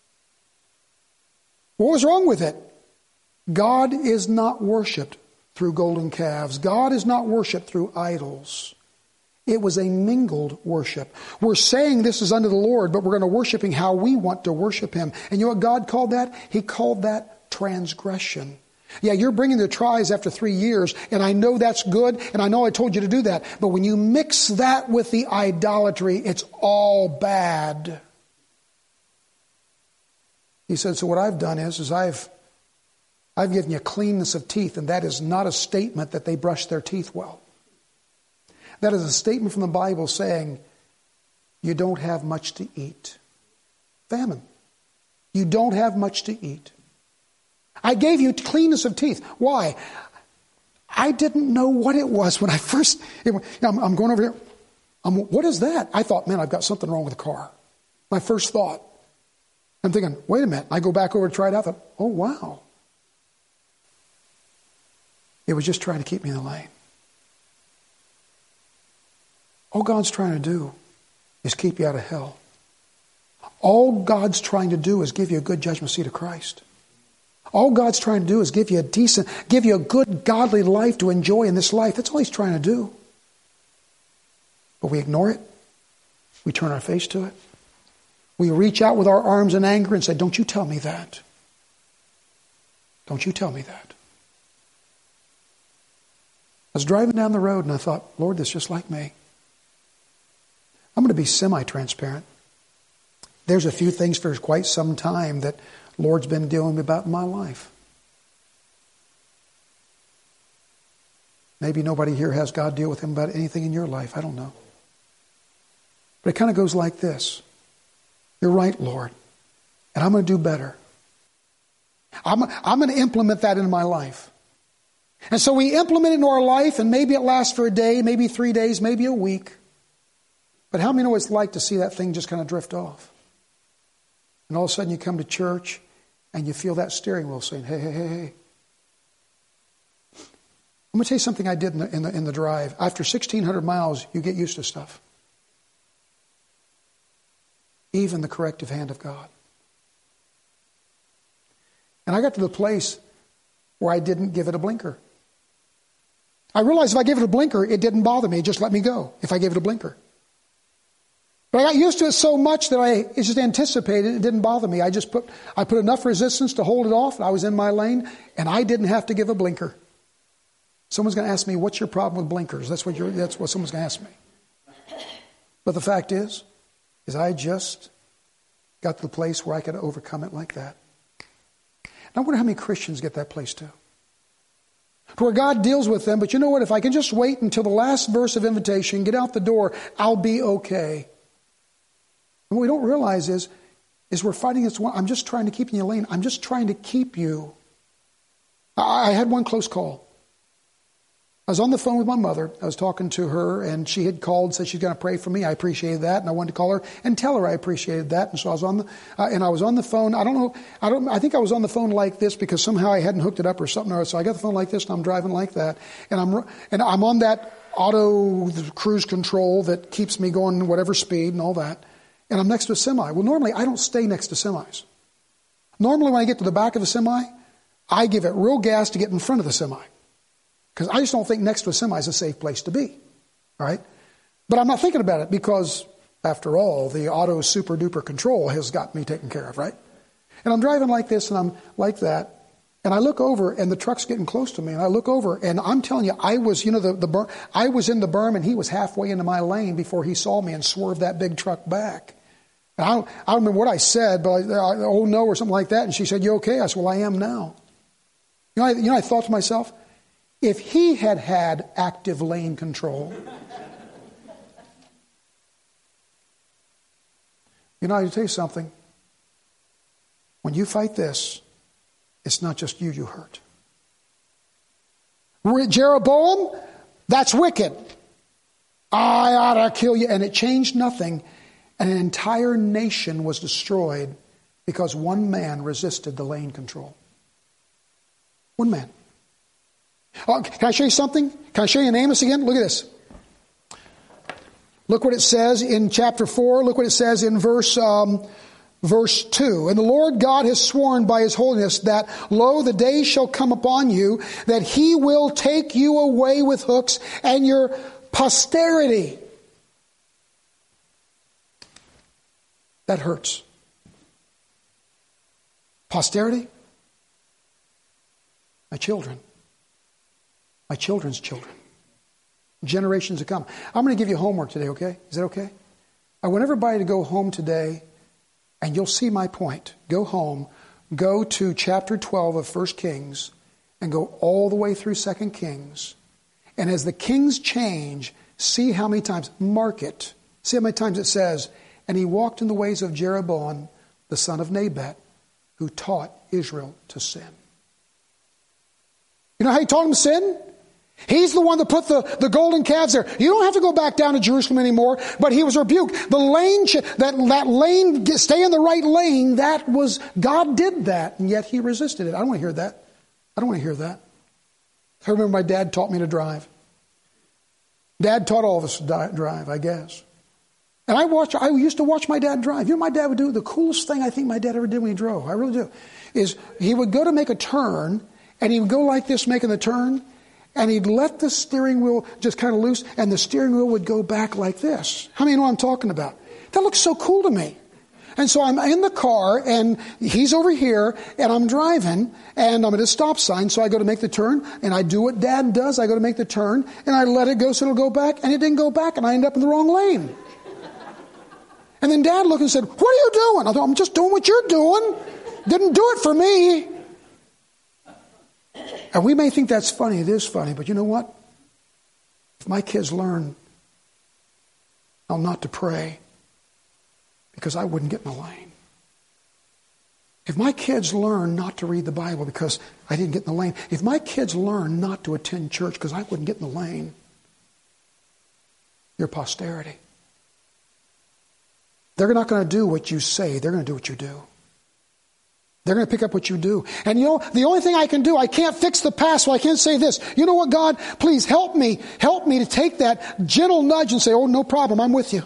What was wrong with it? God is not worshipped through golden calves. God is not worshipped through idols. It was a mingled worship. We're saying this is unto the Lord, but we're going to worship Him how we want to worship Him. And you know what God called that? He called that transgression. Yeah, you're bringing the tithes after three years, and I know that's good, and I know I told you to do that. But when you mix that with the idolatry, it's all bad. He said, so what I've done is, is I've, I've given you cleanness of teeth, and that is not a statement that they brush their teeth well. That is a statement from the Bible saying, you don't have much to eat. Famine. You don't have much to eat. I gave you cleanness of teeth. Why? I didn't know what it was when I first... It, I'm, I'm going over here. I'm, what is that? I thought, man, I've got something wrong with the car. My first thought. I'm thinking, wait a minute. I go back over to try it out. I thought, oh, wow. It was just trying to keep me in the lane. All God's trying to do is keep you out of hell. All God's trying to do is give you a good judgment seat of Christ. All God's trying to do is give you a decent, give you a good, godly life to enjoy in this life. That's all He's trying to do. But we ignore it. We turn our face to it. We reach out with our arms in anger and say, don't you tell me that. Don't you tell me that. I was driving down the road and I thought, Lord, this is just like me. I'm going to be semi-transparent. There's a few things for quite some time that Lord's been dealing with me about in my life. Maybe nobody here has God deal with him about anything in your life. I don't know. But it kind of goes like this. You're right, Lord. And I'm going to do better. I'm, I'm going to implement that in my life. And so we implement it into our life, and maybe it lasts for a day, maybe three days, maybe a week. But how many know what it's like to see that thing just kind of drift off? And all of a sudden you come to church and you feel that steering wheel saying, hey, hey, hey, hey. I'm going to tell you something I did in the, in the, in the drive. After sixteen hundred miles, you get used to stuff. Even the corrective hand of God. And I got to the place where I didn't give it a blinker. I realized if I gave it a blinker, it didn't bother me. It just let me go if I gave it a blinker. But I got used to it so much that I it just anticipated it didn't bother me. I just put I put enough resistance to hold it off. I was in my lane, and I didn't have to give a blinker. Someone's going to ask me, "What's your problem with blinkers?" That's what you're. That's what someone's going to ask me. But the fact is, is I just got to the place where I could overcome it like that. And I wonder how many Christians get that place too. Where God deals with them, but you know what? If I can just wait until the last verse of invitation, get out the door, I'll be okay. And what we don't realize is, is we're fighting this one. I'm just trying to keep you in your lane. I'm just trying to keep you. I, I had one close call. I was on the phone with my mother. I was talking to her, and she had called, said she's going to pray for me. I appreciated that, and I wanted to call her and tell her I appreciated that. And so I was on the, uh, and I was on the phone. I don't know. I don't. I think I was on the phone like this because somehow I hadn't hooked it up or something. So I got the phone like this, and I'm driving like that, and I'm and I'm on that auto cruise control that keeps me going whatever speed and all that. And I'm next to a semi. Well, normally I don't stay next to semis. Normally when I get to the back of a semi, I give it real gas to get in front of the semi. Because I just don't think next to a semi is a safe place to be. Right? But I'm not thinking about it because, after all, the auto super duper control has got me taken care of, right? And I'm driving like this and I'm like that. And I look over and the truck's getting close to me. And I look over and I'm telling you, I was, you know, the, the berm, I was in the berm and he was halfway into my lane before he saw me and swerved that big truck back. And I don't, I don't remember what I said, but I, I, oh no, or something like that. And she said, "You okay?" I said, "Well, I am now." You know, I, you know, I thought to myself, if he had had active lane control, you know, I'll tell you something. When you fight this, it's not just you you hurt. Jeroboam, that's wicked. I ought to kill you. And it changed nothing. And an entire nation was destroyed because one man resisted the lane control. One man. Oh, can I show you something? Can I show you in Amos again? Look at this. Look what it says in chapter four. Look what it says in verse um, verse two. "And the Lord God has sworn by his holiness that, lo, the day shall come upon you that he will take you away with hooks and your posterity." That hurts. Posterity? My children. My children's children. Generations to come. I'm going to give you homework today, okay? Is that okay? I want everybody to go home today, and you'll see my point. Go home, go to chapter twelve of First Kings, and go all the way through Second Kings. And as the kings change, see how many times, mark it. See how many times it says, "And he walked in the ways of Jeroboam, the son of Nebat, who taught Israel to sin." You know how he taught him to sin? He's the one that put the, the golden calves there. You don't have to go back down to Jerusalem anymore, but he was rebuked. The lane, that, that lane, stay in the right lane, that was, God did that, and yet he resisted it. I don't want to hear that. I don't want to hear that. I remember my dad taught me to drive. Dad taught all of us to drive, I guess. And I watched, I used to watch my dad drive. You know what my dad would do? The coolest thing I think my dad ever did when he drove, I really do, is he would go to make a turn, and he would go like this making the turn, and he'd let the steering wheel just kind of loose, and the steering wheel would go back like this. How many know what I'm talking about? That looks so cool to me. And so I'm in the car, and he's over here, and I'm driving, and I'm at a stop sign, so I go to make the turn, and I do what Dad does. I go to make the turn, and I let it go so it'll go back, and it didn't go back, and I end up in the wrong lane. And then Dad looked and said, "What are you doing?" I thought, "I'm just doing what you're doing. Didn't do it for me." And we may think that's funny. It is funny. But you know what? If my kids learn how not to pray because I wouldn't get in the lane. If my kids learn not to read the Bible because I didn't get in the lane. If my kids learn not to attend church because I wouldn't get in the lane. Your posterity. They're not going to do what you say. They're going to do what you do. They're going to pick up what you do. And you know, the only thing I can do, I can't fix the past, so I can't say this. You know what, God? Please help me. Help me to take that gentle nudge and say, oh, no problem, I'm with you.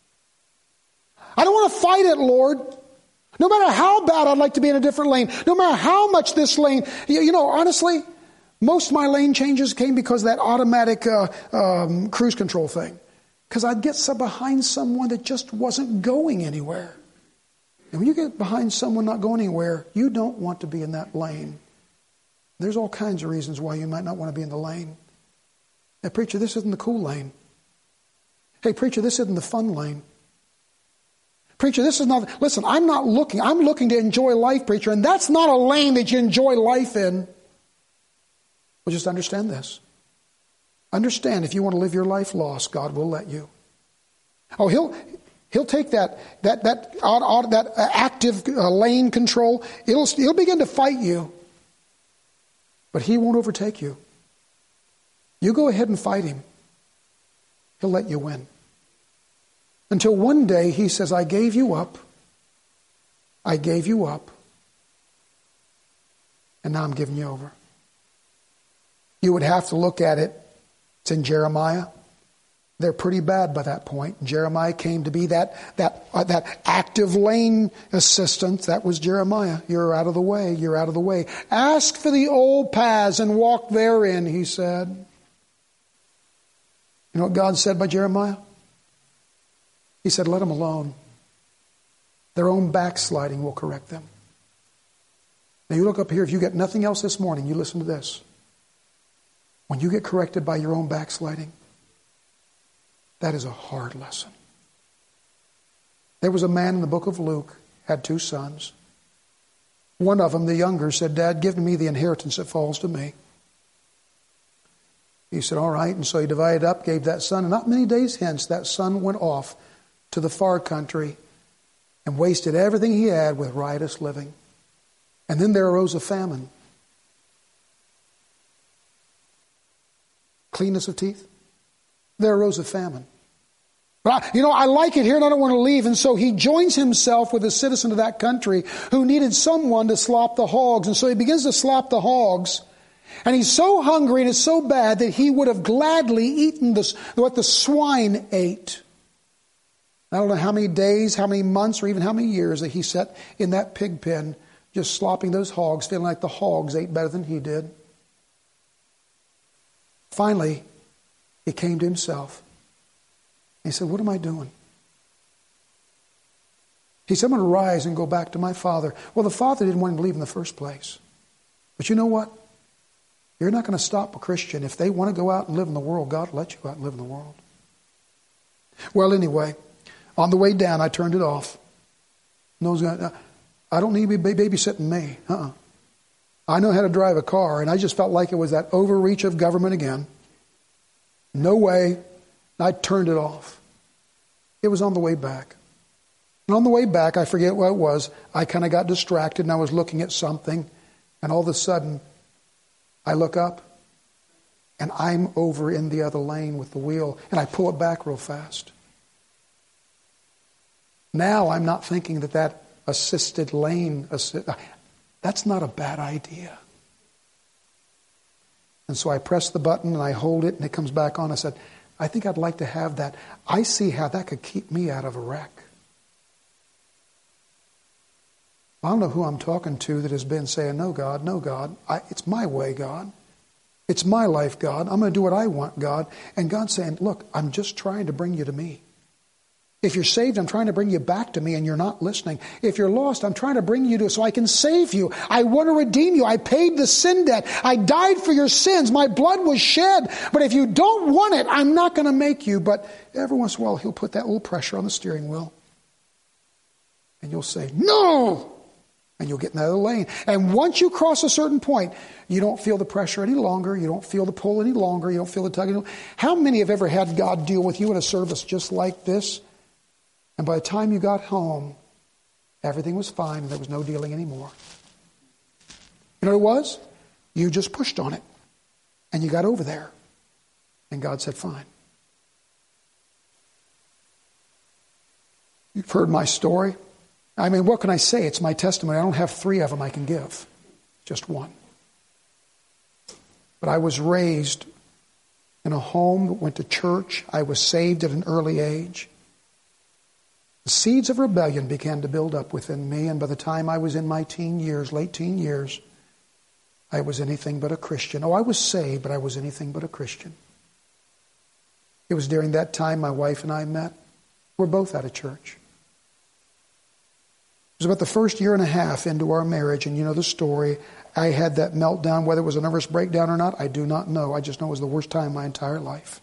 I don't want to fight it, Lord. No matter how bad I'd like to be in a different lane, no matter how much this lane, you, you know, honestly, most of my lane changes came because of that automatic uh, um, cruise control thing. Because I'd get some behind someone that just wasn't going anywhere. And when you get behind someone not going anywhere, you don't want to be in that lane. There's all kinds of reasons why you might not want to be in the lane. Hey, preacher, this isn't the cool lane. Hey, preacher, this isn't the fun lane. Preacher, this is not, listen, I'm not looking, I'm looking to enjoy life, preacher, and that's not a lane that you enjoy life in. Well, just understand this. Understand, if you want to live your life lost, God will let you. Oh, he'll he'll take that that that that active lane control. It'll he'll begin to fight you, but he won't overtake you. You go ahead and fight him. He'll let you win. Until one day he says, "I gave you up. I gave you up, and now I'm giving you over." You would have to look at it. It's in Jeremiah. They're pretty bad by that point. Jeremiah came to be that that uh, that active lane assistant. That was Jeremiah. You're out of the way. You're out of the way. Ask for the old paths and walk therein, he said. You know what God said by Jeremiah? He said, let them alone. Their own backsliding will correct them. Now you look up here. If you get nothing else this morning, you listen to this. When you get corrected by your own backsliding, that is a hard lesson. There was a man in the book of Luke, had two sons. One of them, the younger, said, Dad, give me the inheritance that falls to me. He said, all right. And so he divided up, gave that son. And not many days hence, that son went off to the far country and wasted everything he had with riotous living. And then there arose a famine. Cleanness of teeth. There arose a famine. But I, you know, I like it here and I don't want to leave. And so he joins himself with a citizen of that country who needed someone to slop the hogs. And so he begins to slop the hogs. And he's so hungry and it's so bad that he would have gladly eaten this, what the swine ate. I don't know how many days, how many months, or even how many years that he sat in that pig pen just slopping those hogs, feeling like the hogs ate better than he did. Finally, he came to himself. He said, what am I doing? He said, I'm going to rise and go back to my father. Well, the father didn't want him to leave in the first place. But you know what? You're not going to stop a Christian. If they want to go out and live in the world, God will let you go out and live in the world. Well, anyway, on the way down, I turned it off. No one's gonna, I don't need to be babysitting me. Uh-uh. I know how to drive a car, and I just felt like it was that overreach of government again. No way. I turned it off. It was on the way back. And on the way back, I forget what it was, I kind of got distracted, and I was looking at something, and all of a sudden, I look up, and I'm over in the other lane with the wheel, and I pull it back real fast. Now I'm not thinking that that assisted lane, assist, that's not a bad idea. And so I press the button and I hold it and it comes back on. I said, I think I'd like to have that. I see how that could keep me out of a wreck. I don't know who I'm talking to that has been saying, no, God, no, God. I, it's my way, God. It's my life, God. I'm going to do what I want, God. And God's saying, look, I'm just trying to bring you to me. If you're saved, I'm trying to bring you back to me and you're not listening. If you're lost, I'm trying to bring you to so I can save you. I want to redeem you. I paid the sin debt. I died for your sins. My blood was shed. But if you don't want it, I'm not going to make you. But every once in a while, he'll put that little pressure on the steering wheel. And you'll say, no! And you'll get in the other lane. And once you cross a certain point, you don't feel the pressure any longer. You don't feel the pull any longer. You don't feel the tug anymore. How many have ever had God deal with you in a service just like this? And by the time you got home, everything was fine and there was no dealing anymore. You know what it was? You just pushed on it. And you got over there. And God said, fine. You've heard my story. I mean, what can I say? It's my testimony. I don't have three of them I can give. Just one. But I was raised in a home, went to church. I was saved at an early age. The seeds of rebellion began to build up within me, and by the time I was in my teen years, late teen years, I was anything but a Christian. Oh, I was saved, but I was anything but a Christian. It was during that time my wife and I met. We're both out of church. It was about the first year and a half into our marriage, and you know the story. I had that meltdown. Whether it was a nervous breakdown or not, I do not know. I just know it was the worst time of my entire life.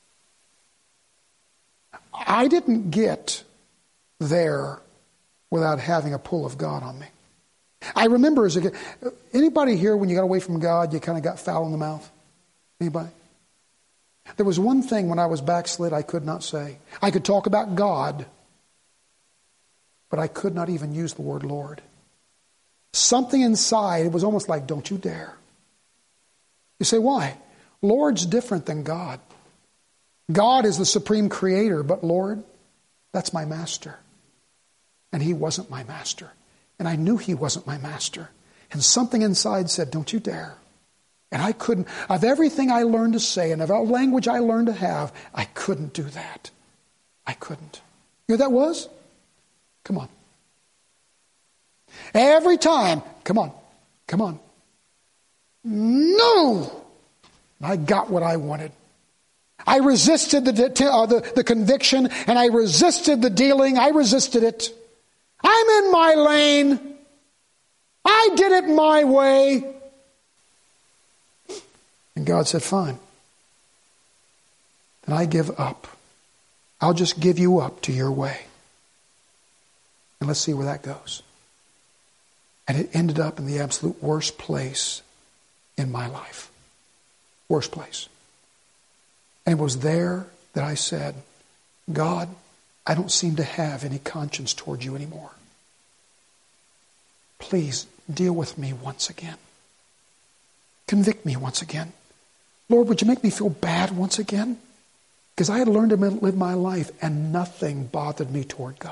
I didn't get there without having a pull of God on me. I remember as a kid, anybody here when you got away from God, you kind of got foul in the mouth? Anybody? There was one thing when I was backslid I could not say. I could talk about God, but I could not even use the word Lord. Something inside, it was almost like, don't you dare. You say, why? Lord's different than God. God is the supreme creator, but Lord, that's my master. And he wasn't my master. And I knew he wasn't my master. And something inside said, don't you dare. And I couldn't, of everything I learned to say and of all language I learned to have, I couldn't do that. I couldn't. You know what that was? Come on. Every time, come on, come on. No! I got what I wanted. I resisted the, uh, the, the conviction, and I resisted the dealing. I resisted it. I'm in my lane. I did it my way. And God said, fine. Then I give up. I'll just give you up to your way. And let's see where that goes. And it ended up in the absolute worst place in my life. Worst place. And it was there that I said, God, I don't seem to have any conscience toward you anymore. Please deal with me once again. Convict me once again. Lord, would you make me feel bad once again? Because I had learned to live my life and nothing bothered me toward God.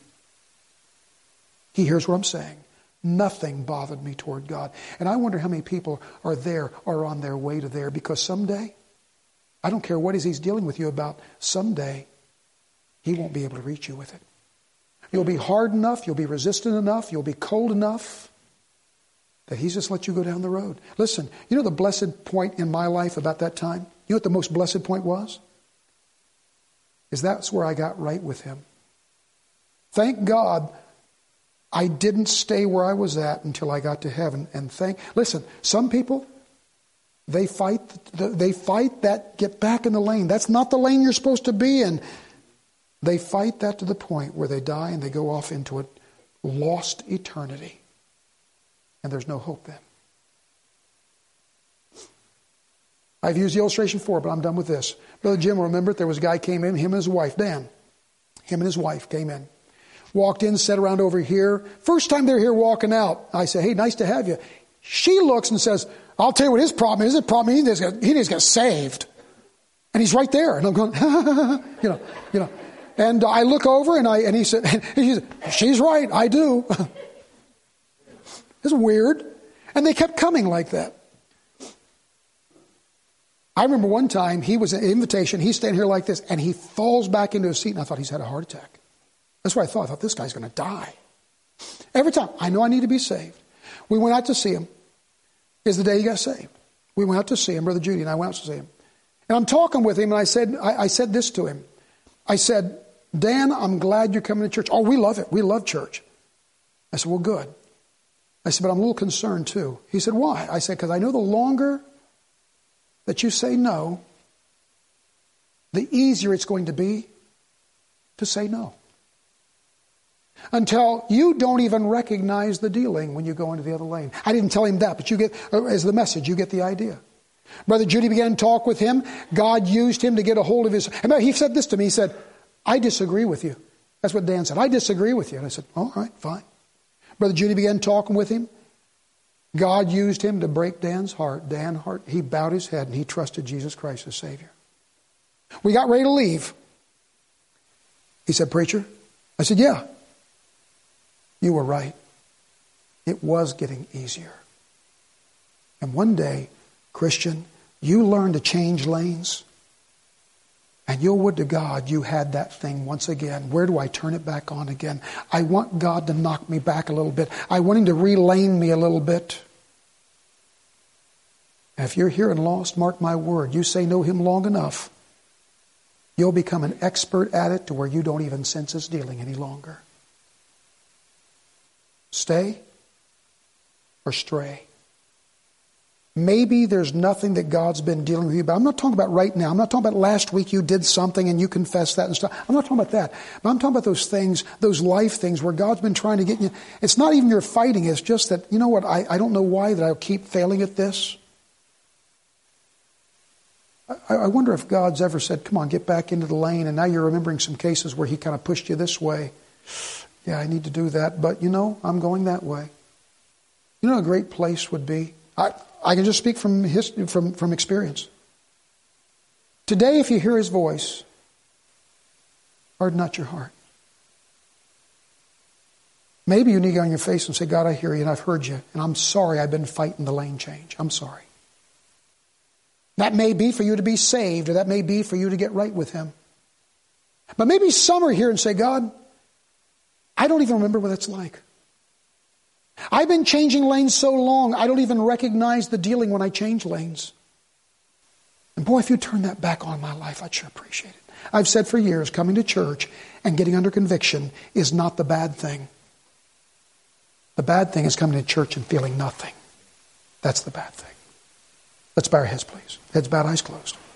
He hears what I'm saying. Nothing bothered me toward God. And I wonder how many people are there or on their way to there, because someday, I don't care what it is he's dealing with you about, someday he won't be able to reach you with it. You'll be hard enough, you'll be resistant enough, you'll be cold enough that he's just let you go down the road. Listen, you know the blessed point in my life about that time? You know what the most blessed point was? Is that's where I got right with him. Thank God I didn't stay where I was at until I got to heaven. And thank, listen, some people, they fight, they fight that, get back in the lane. That's not the lane you're supposed to be in. They fight that to the point where they die and they go off into a lost eternity. And there's no hope then. I've used the illustration before, but I'm done with this. Brother Jim will remember it. There was a guy came in, him and his wife, Dan. Him and his wife came in. Walked in, sat around over here. First time they're here walking out, I say, hey, nice to have you. She looks and says, I'll tell you what his problem is. His problem, he needs to get, he needs to get saved. And he's right there. And I'm going, you know, you know. And I look over and I and he said, he said she's right, I do. It's weird. And they kept coming like that. I remember one time he was an invitation, he's standing here like this, and he falls back into his seat, and I thought he's had a heart attack. That's what I thought. I thought this guy's going to die. Every time, I know I need to be saved. We went out to see him. Is the day he got saved. We went out to see him, Brother Judy and I went out to see him. And I'm talking with him, and I said, I, I said this to him. I said, Dan, I'm glad you're coming to church. Oh, we love it. We love church. I said, well, good. I said, but I'm a little concerned too. He said, why? I said, because I know the longer that you say no, the easier it's going to be to say no. Until you don't even recognize the dealing when you go into the other lane. I didn't tell him that, but you get, as the message, you get the idea. Brother Judy began to talk with him. God used him to get a hold of his... And he said this to me. He said, I disagree with you. That's what Dan said. I disagree with you. And I said, all right, fine. Brother Judy began talking with him. God used him to break Dan's heart. Dan heart, he bowed his head and he trusted Jesus Christ as Savior. We got ready to leave. He said, preacher? I said, yeah. You were right. It was getting easier. And one day, Christian, you learn to change lanes. And you would to God you had that thing once again. Where do I turn it back on again? I want God to knock me back a little bit. I want Him to relane me a little bit. And if you're here and lost, mark my word, you say know Him long enough, you'll become an expert at it to where you don't even sense His dealing any longer. Stay or stray. Maybe there's nothing that God's been dealing with you about. I'm not talking about right now. I'm not talking about last week you did something and you confessed that and stuff. I'm not talking about that. But I'm talking about those things, those life things where God's been trying to get you. It's not even you're fighting. It's just that, you know what, I, I don't know why that I keep failing at this. I, I wonder if God's ever said, come on, get back into the lane. And now you're remembering some cases where He kind of pushed you this way. Yeah, I need to do that. But, you know, I'm going that way. You know, a great place would be. I, I can just speak from history, from, from experience. Today, if you hear His voice, harden not your heart. Maybe you need to get on your face and say, God, I hear you and I've heard you. And I'm sorry I've been fighting the lane change. I'm sorry. That may be for you to be saved, or that may be for you to get right with Him. But maybe some are here and say, God, I don't even remember what it's like. I've been changing lanes so long, I don't even recognize the dealing when I change lanes. And boy, if you turn that back on my life, I'd sure appreciate it. I've said for years, coming to church and getting under conviction is not the bad thing. The bad thing is coming to church and feeling nothing. That's the bad thing. Let's bow our heads, please. Heads bowed, eyes closed.